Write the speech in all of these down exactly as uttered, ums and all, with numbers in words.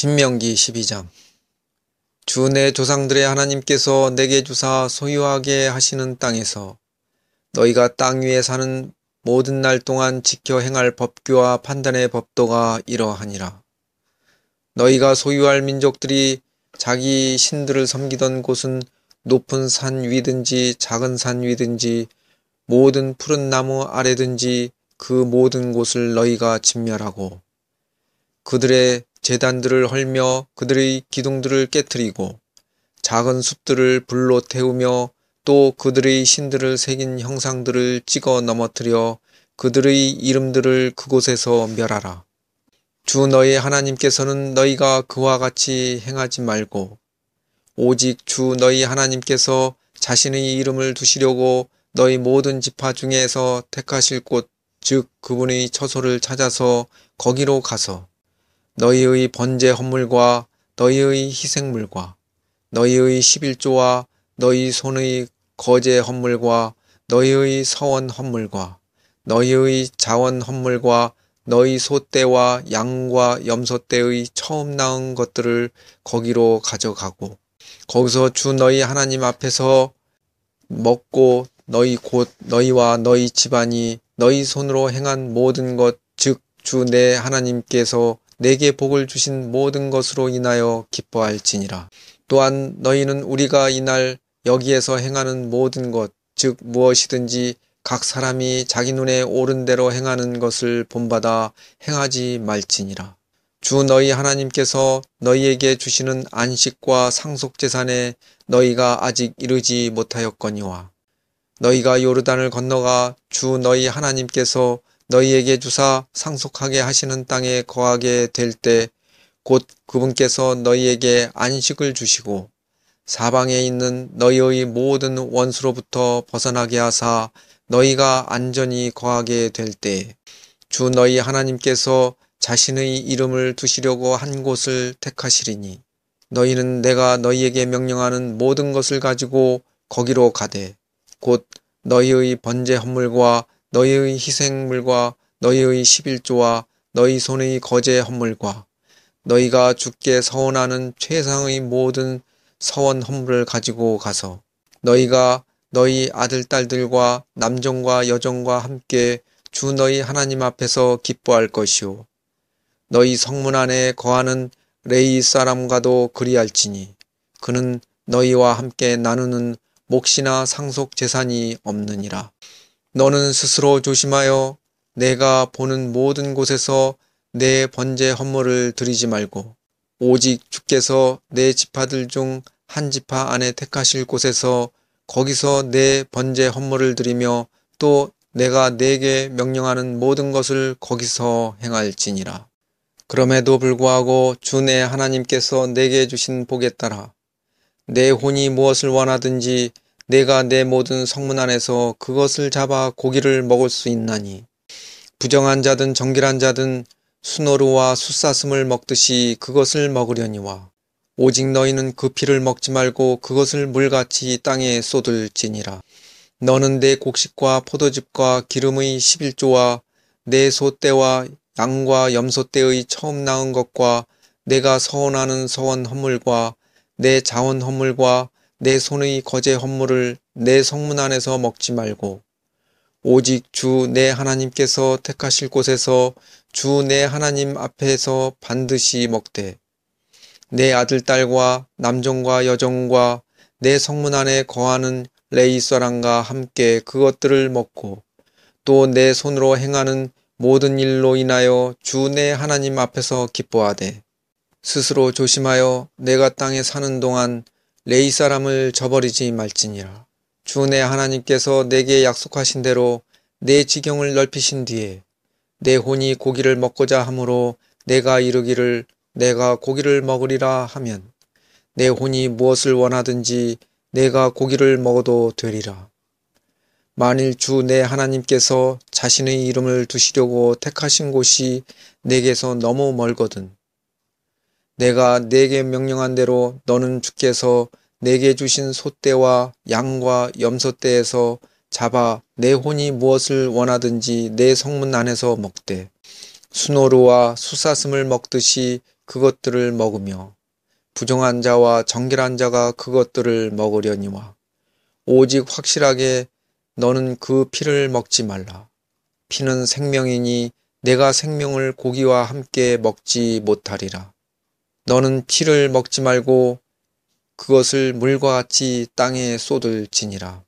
신명기 십이 장. 주 내 조상들의 하나님께서 내게 주사 소유하게 하시는 땅에서 너희가 땅 위에 사는 모든 날 동안 지켜 행할 법규와 판단의 법도가 이러하니라. 너희가 소유할 민족들이 자기 신들을 섬기던 곳은 높은 산 위든지 작은 산 위든지 모든 푸른 나무 아래든지 그 모든 곳을 너희가 진멸하고 그들의 제단들을 헐며 그들의 기둥들을 깨트리고 작은 숲들을 불로 태우며 또 그들의 신들을 새긴 형상들을 찍어 넘어뜨려 그들의 이름들을 그곳에서 멸하라. 주 너희 하나님께서는 너희가 그와 같이 행하지 말고 오직 주 너희 하나님께서 자신의 이름을 두시려고 너희 모든 지파 중에서 택하실 곳 즉 그분의 처소를 찾아서 거기로 가서 너희의 번제 헌물과 너희의 희생물과 너희의 십일조와 너희 손의 거제 헌물과 너희의 서원 헌물과 너희의 자원 헌물과 너희 소떼와 양과 염소떼의 처음 낳은 것들을 거기로 가져가고 거기서 주 너희 하나님 앞에서 먹고 너희 곧 너희와 너희 집안이 너희 손으로 행한 모든 것 즉 주 내 하나님께서 내게 복을 주신 모든 것으로 인하여 기뻐할지니라. 또한 너희는 우리가 이날 여기에서 행하는 모든 것 즉 무엇이든지 각 사람이 자기 눈에 옳은 대로 행하는 것을 본받아 행하지 말지니라. 주 너희 하나님께서 너희에게 주시는 안식과 상속제산에 너희가 아직 이르지 못하였거니와 너희가 요르단을 건너가 주 너희 하나님께서 너희에게 주사 상속하게 하시는 땅에 거하게 될 때 곧 그분께서 너희에게 안식을 주시고 사방에 있는 너희의 모든 원수로부터 벗어나게 하사 너희가 안전히 거하게 될 때 주 너희 하나님께서 자신의 이름을 두시려고 한 곳을 택하시리니 너희는 내가 너희에게 명령하는 모든 것을 가지고 거기로 가되 곧 너희의 번제 헌물과 너희의 희생물과 너희의 십일조와 너희 손의 거제 헌물과 너희가 주께 서원하는 최상의 모든 서원 헌물을 가지고 가서 너희가 너희 아들 딸들과 남종과 여종과 함께 주 너희 하나님 앞에서 기뻐할 것이요 너희 성문 안에 거하는 레위 사람과도 그리할지니 그는 너희와 함께 나누는 몫이나 상속 재산이 없느니라. 너는 스스로 조심하여 내가 보는 모든 곳에서 내 번제 헌물을 드리지 말고 오직 주께서 내 지파들 중 한 지파 안에 택하실 곳에서 거기서 내 번제 헌물을 드리며 또 내가 내게 명령하는 모든 것을 거기서 행할지니라. 그럼에도 불구하고 주 내 하나님께서 내게 주신 복에 따라 내 혼이 무엇을 원하든지 내가 내 모든 성문 안에서 그것을 잡아 고기를 먹을 수 있나니 부정한 자든 정결한 자든 수노루와 숫사슴을 먹듯이 그것을 먹으려니와 오직 너희는 그 피를 먹지 말고 그것을 물같이 땅에 쏟을지니라. 너는 내 곡식과 포도즙과 기름의 십일조와 내 소떼와 양과 염소떼의 처음 낳은 것과 내가 서원하는 서원 헌물과 내 자원 헌물과 내 손의 거제 헌물을 내 성문 안에서 먹지 말고 오직 주 내 하나님께서 택하실 곳에서 주 내 하나님 앞에서 반드시 먹되 내 아들 딸과 남종과 여종과 내 성문 안에 거하는 레위 사람과 함께 그것들을 먹고 또 내 손으로 행하는 모든 일로 인하여 주 내 하나님 앞에서 기뻐하되 스스로 조심하여 내가 땅에 사는 동안 레위 사람을 저버리지 말지니라. 주 내 하나님께서 내게 약속하신 대로 내 지경을 넓히신 뒤에 내 혼이 고기를 먹고자 하므로 내가 이르기를 내가 고기를 먹으리라 하면 내 혼이 무엇을 원하든지 내가 고기를 먹어도 되리라. 만일 주 내 하나님께서 자신의 이름을 두시려고 택하신 곳이 내게서 너무 멀거든 내가 내게 명령한 대로 너는 주께서 내게 주신 소떼와 양과 염소떼에서 잡아 내 혼이 무엇을 원하든지 내 성문 안에서 먹되 수노루와 숫사슴을 먹듯이 그것들을 먹으며 부정한 자와 정결한 자가 그것들을 먹으려니와 오직 확실하게 너는 그 피를 먹지 말라. 피는 생명이니 내가 생명을 고기와 함께 먹지 못하리라. 너는 피를 먹지 말고 그것을 물과 같이 땅에 쏟을지니라.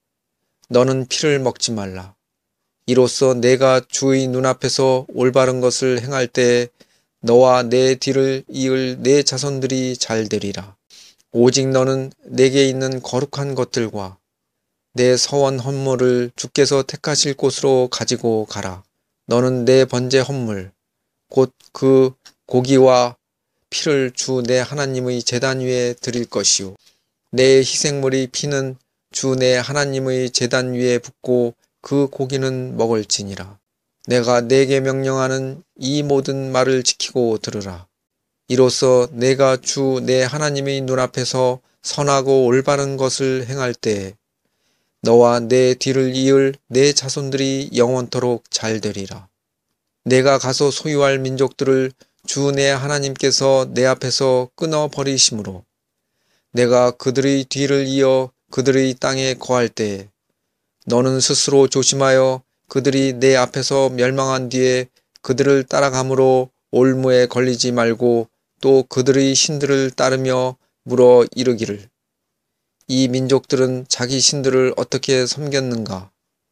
너는 피를 먹지 말라. 이로써 내가 주의 눈앞에서 올바른 것을 행할 때 너와 내 뒤를 이을 내 자손들이 잘 되리라. 오직 너는 내게 있는 거룩한 것들과 내 서원 헌물을 주께서 택하실 곳으로 가지고 가라. 너는 내 번제 헌물 곧 그 고기와 피를 주 내 하나님의 제단 위에 드릴 것이요 내 희생물이 피는 주 내 하나님의 제단 위에 붓고 그 고기는 먹을지니라. 내가 내게 명령하는 이 모든 말을 지키고 들으라. 이로써 내가 주 내 하나님의 눈앞에서 선하고 올바른 것을 행할 때 너와 내 뒤를 이을 내 자손들이 영원토록 잘 되리라. 내가 가서 소유할 민족들을 주 내 하나님께서 내 앞에서 끊어버리심으로 내가 그들의 뒤를 이어 그들의 땅에 거할 때 너는 스스로 조심하여 그들이 내 앞에서 멸망한 뒤에 그들을 따라감으로 올무에 걸리지 말고 또 그들의 신들을 따르며 물어 이르기를 이 민족들은 자기 신들을 어떻게 섬겼는가?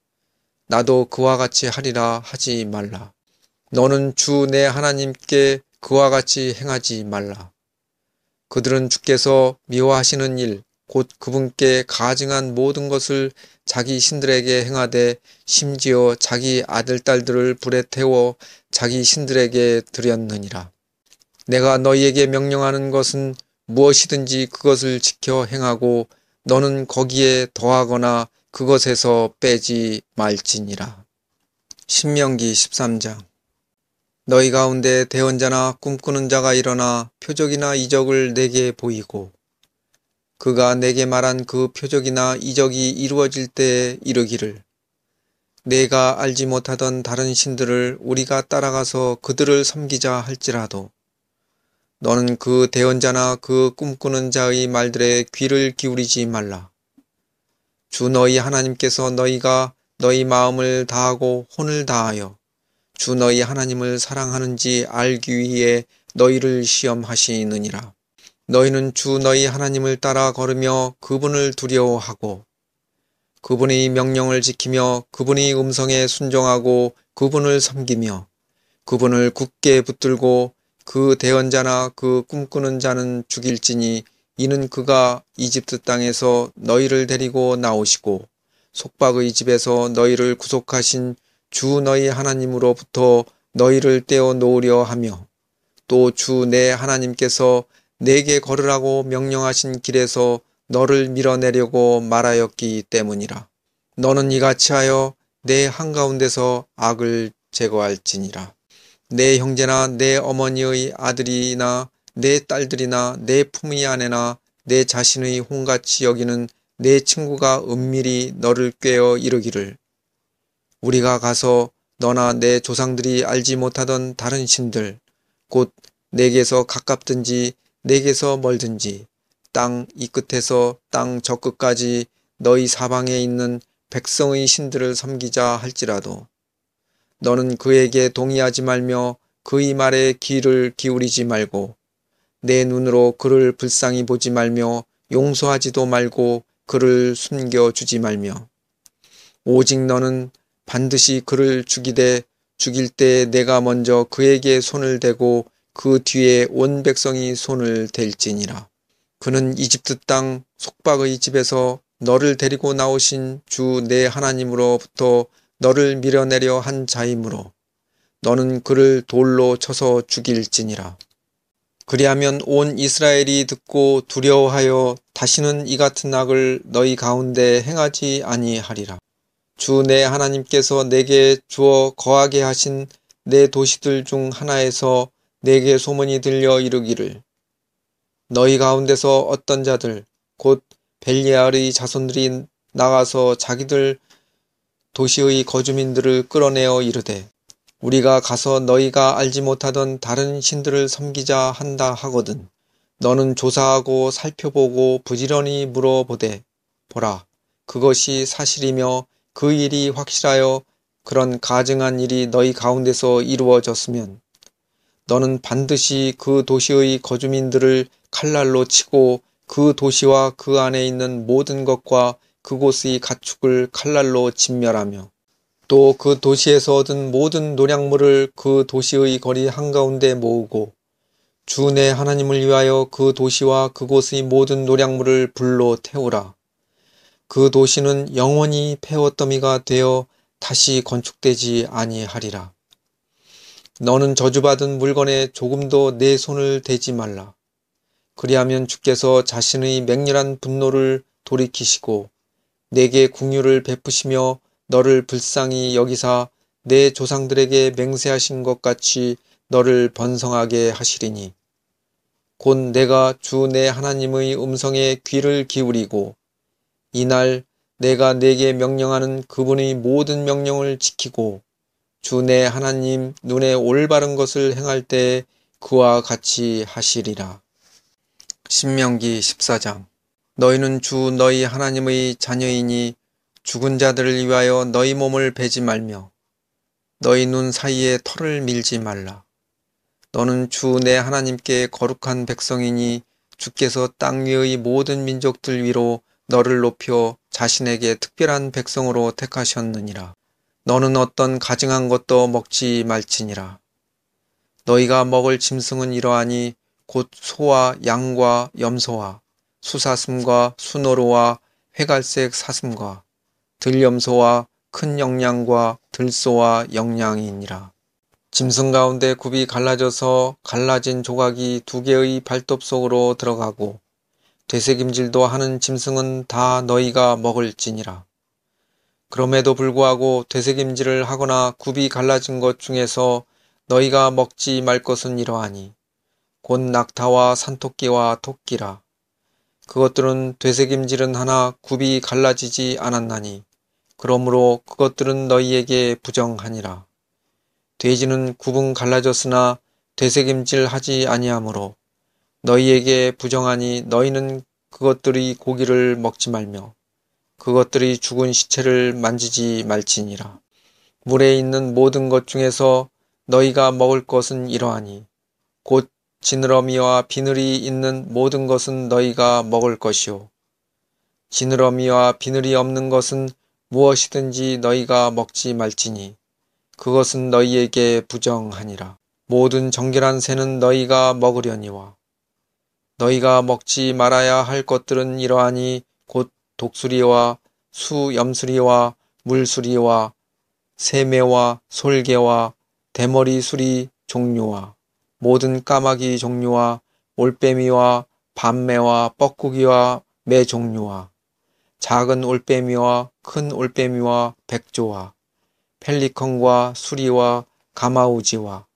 나도 그와 같이 하리라 하지 말라. 너는 주 내 하나님께 그와 같이 행하지 말라. 그들은 주께서 미워하시는 일, 곧 그분께 가증한 모든 것을 자기 신들에게 행하되 심지어 자기 아들, 딸들을 불에 태워 자기 신들에게 드렸느니라. 내가 너희에게 명령하는 것은 무엇이든지 그것을 지켜 행하고 너는 거기에 더하거나 그것에서 빼지 말지니라. 신명기 십삼 장. 너희 가운데 대언자나 꿈꾸는 자가 일어나 표적이나 이적을 내게 보이고 그가 내게 말한 그 표적이나 이적이 이루어질 때에 이르기를 내가 알지 못하던 다른 신들을 우리가 따라가서 그들을 섬기자 할지라도 너는 그 대언자나 그 꿈꾸는 자의 말들에 귀를 기울이지 말라. 주 너희 하나님께서 너희가 너희 마음을 다하고 혼을 다하여 주 너희 하나님을 사랑하는지 알기 위해 너희를 시험하시느니라. 너희는 주 너희 하나님을 따라 걸으며 그분을 두려워하고 그분의 명령을 지키며 그분의 음성에 순종하고 그분을 섬기며 그분을 굳게 붙들고 그 대언자나 그 꿈꾸는 자는 죽일지니 이는 그가 이집트 땅에서 너희를 데리고 나오시고 속박의 집에서 너희를 구속하신 주 너희 하나님으로부터 너희를 떼어 놓으려 하며 또 주 내 하나님께서 내게 걸으라고 명령하신 길에서 너를 밀어내려고 말하였기 때문이라. 너는 이같이 하여 내 한가운데서 악을 제거할지니라. 내 형제나 내 어머니의 아들이나 내 딸들이나 내 품의 아내나 내 자신의 혼같이 여기는 내 친구가 은밀히 너를 꾀어 이르기를 우리가 가서 너나 내 조상들이 알지 못하던 다른 신들 곧 내게서 가깝든지 내게서 멀든지 땅 이 끝에서 땅 저 끝까지 너희 사방에 있는 백성의 신들을 섬기자 할지라도 너는 그에게 동의하지 말며 그의 말에 귀를 기울이지 말고 내 눈으로 그를 불쌍히 보지 말며 용서하지도 말고 그를 숨겨주지 말며 오직 너는 반드시 그를 죽이되 죽일 때 내가 먼저 그에게 손을 대고 그 뒤에 온 백성이 손을 댈지니라. 그는 이집트 땅 속박의 집에서 너를 데리고 나오신 주 내 하나님으로부터 너를 밀어내려 한 자이므로 너는 그를 돌로 쳐서 죽일지니라. 그리하면 온 이스라엘이 듣고 두려워하여 다시는 이 같은 악을 너희 가운데 행하지 아니하리라. 주 내 하나님께서 내게 주어 거하게 하신 내 도시들 중 하나에서 내게 소문이 들려 이르기를 너희 가운데서 어떤 자들 곧 벨리알의 자손들이 나가서 자기들 도시의 거주민들을 끌어내어 이르되 우리가 가서 너희가 알지 못하던 다른 신들을 섬기자 한다 하거든. 너는 조사하고 살펴보고 부지런히 물어보되 보라, 그것이 사실이며 그 일이 확실하여 그런 가증한 일이 너희 가운데서 이루어졌으면 너는 반드시 그 도시의 거주민들을 칼날로 치고 그 도시와 그 안에 있는 모든 것과 그곳의 가축을 칼날로 진멸하며 또 그 도시에서 얻은 모든 노략물을 그 도시의 거리 한가운데 모으고 주 내 하나님을 위하여 그 도시와 그곳의 모든 노략물을 불로 태우라. 그 도시는 영원히 폐허더미가 되어 다시 건축되지 아니하리라. 너는 저주받은 물건에 조금도 내 손을 대지 말라. 그리하면 주께서 자신의 맹렬한 분노를 돌이키시고 내게 긍휼을 베푸시며 너를 불쌍히 여기사 내 조상들에게 맹세하신 것 같이 너를 번성하게 하시리니 곧 내가 주 내 하나님의 음성에 귀를 기울이고 이날 내가 내게 명령하는 그분의 모든 명령을 지키고 주 내 하나님 눈에 올바른 것을 행할 때 그와 같이 하시리라. 신명기 십사 장. 너희는 주 너희 하나님의 자녀이니 죽은 자들을 위하여 너희 몸을 베지 말며 너희 눈 사이에 털을 밀지 말라. 너는 주 내 하나님께 거룩한 백성이니 주께서 땅 위의 모든 민족들 위로 너를 높여 자신에게 특별한 백성으로 택하셨느니라. 너는 어떤 가증한 것도 먹지 말지니라. 너희가 먹을 짐승은 이러하니 곧 소와 양과 염소와 수사슴과 수노루와 회갈색 사슴과 들염소와 큰 영양과 들소와 영양이니라. 짐승 가운데 굽이 갈라져서 갈라진 조각이 두 개의 발톱 속으로 들어가고 되새김질도 하는 짐승은 다 너희가 먹을지니라. 그럼에도 불구하고 되새김질을 하거나 굽이 갈라진 것 중에서 너희가 먹지 말 것은 이러하니 곧 낙타와 산토끼와 토끼라. 그것들은 되새김질은 하나 굽이 갈라지지 않았나니 그러므로 그것들은 너희에게 부정하니라. 돼지는 굽은 갈라졌으나 되새김질 하지 아니하므로 너희에게 부정하니 너희는 그것들의 고기를 먹지 말며 그것들이 죽은 시체를 만지지 말지니라. 물에 있는 모든 것 중에서 너희가 먹을 것은 이러하니 곧 지느러미와 비늘이 있는 모든 것은 너희가 먹을 것이요 지느러미와 비늘이 없는 것은 무엇이든지 너희가 먹지 말지니 그것은 너희에게 부정하니라. 모든 정결한 새는 너희가 먹으려니와 너희가 먹지 말아야 할 것들은 이러하니 곧 독수리와 수염수리와 물수리와 새매와 솔개와 대머리 수리 종류와 모든 까마귀 종류와 올빼미와 밤매와 뻐꾸기와 매 종류와 작은 올빼미와 큰 올빼미와 백조와 펠리컨과 수리와 가마우지와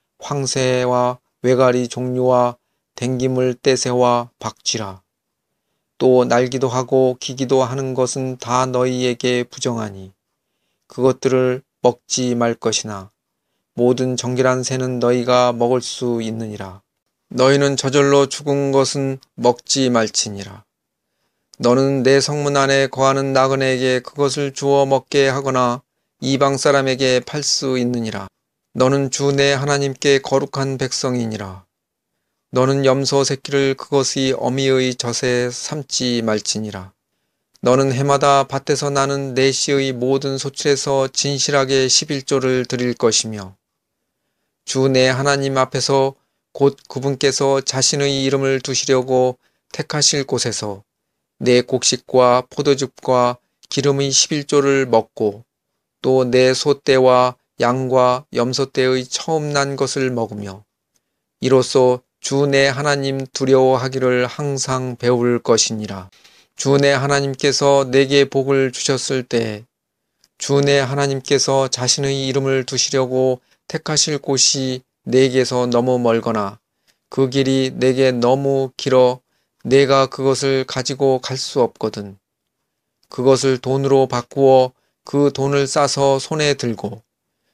황새와 외가리 종류와 댕기물 떼새와 박쥐라. 또 날기도 하고 기기도 하는 것은 다 너희에게 부정하니 그것들을 먹지 말 것이나 모든 정결한 새는 너희가 먹을 수 있느니라. 너희는 저절로 죽은 것은 먹지 말지니라. 너는 내 성문 안에 거하는 나그네에게 그것을 주어 먹게 하거나 이방 사람에게 팔 수 있느니라. 너는 주 내 하나님께 거룩한 백성이니라. 너는 염소 새끼를 그것의 어미의 젖에 삼지 말지니라. 너는 해마다 밭에서 나는 내 씨의 모든 소출에서 진실하게 십일조를 드릴 것이며 주 내 하나님 앞에서 곧 그분께서 자신의 이름을 두시려고 택하실 곳에서 내 곡식과 포도즙과 기름의 십일조를 먹고 또 내 소떼와 양과 염소떼의 처음 난 것을 먹으며 이로써 주 내 하나님 두려워하기를 항상 배울 것이니라. 주 내 하나님께서 내게 복을 주셨을 때 주 내 하나님께서 자신의 이름을 두시려고 택하실 곳이 내게서 너무 멀거나 그 길이 내게 너무 길어 내가 그것을 가지고 갈 수 없거든. 그것을 돈으로 바꾸어 그 돈을 싸서 손에 들고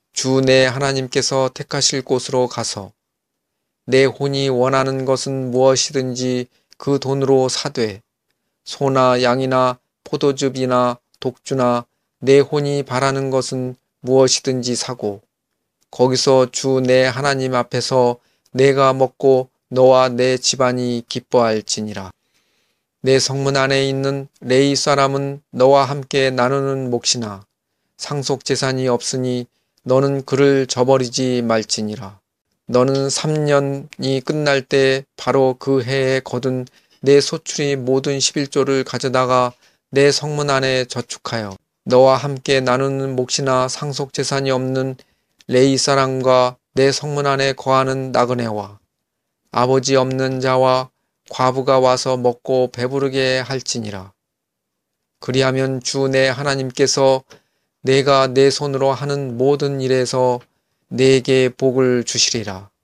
주 내 하나님께서 택하실 곳으로 가서 내 혼이 원하는 것은 무엇이든지 그 돈으로 사되 소나 양이나 포도즙이나 독주나 내 혼이 바라는 것은 무엇이든지 사고 거기서 주 내 하나님 앞에서 내가 먹고 너와 내 집안이 기뻐할지니라. 내 성문 안에 있는 레위 사람은 너와 함께 나누는 몫이나 상속 재산이 없으니 너는 그를 저버리지 말지니라. 너는 삼 년이 끝날 때 바로 그 해에 거둔 내 소출이 모든 십일조를 가져다가 내 성문 안에 저축하여 너와 함께 나누는 몫이나 상속 재산이 없는 레위 사람과 내 성문 안에 거하는 나그네와 아버지 없는 자와 과부가 와서 먹고 배부르게 할지니라. 그리하면 주 내 하나님께서 내가 내 손으로 하는 모든 일에서 내게 복을 주시리라.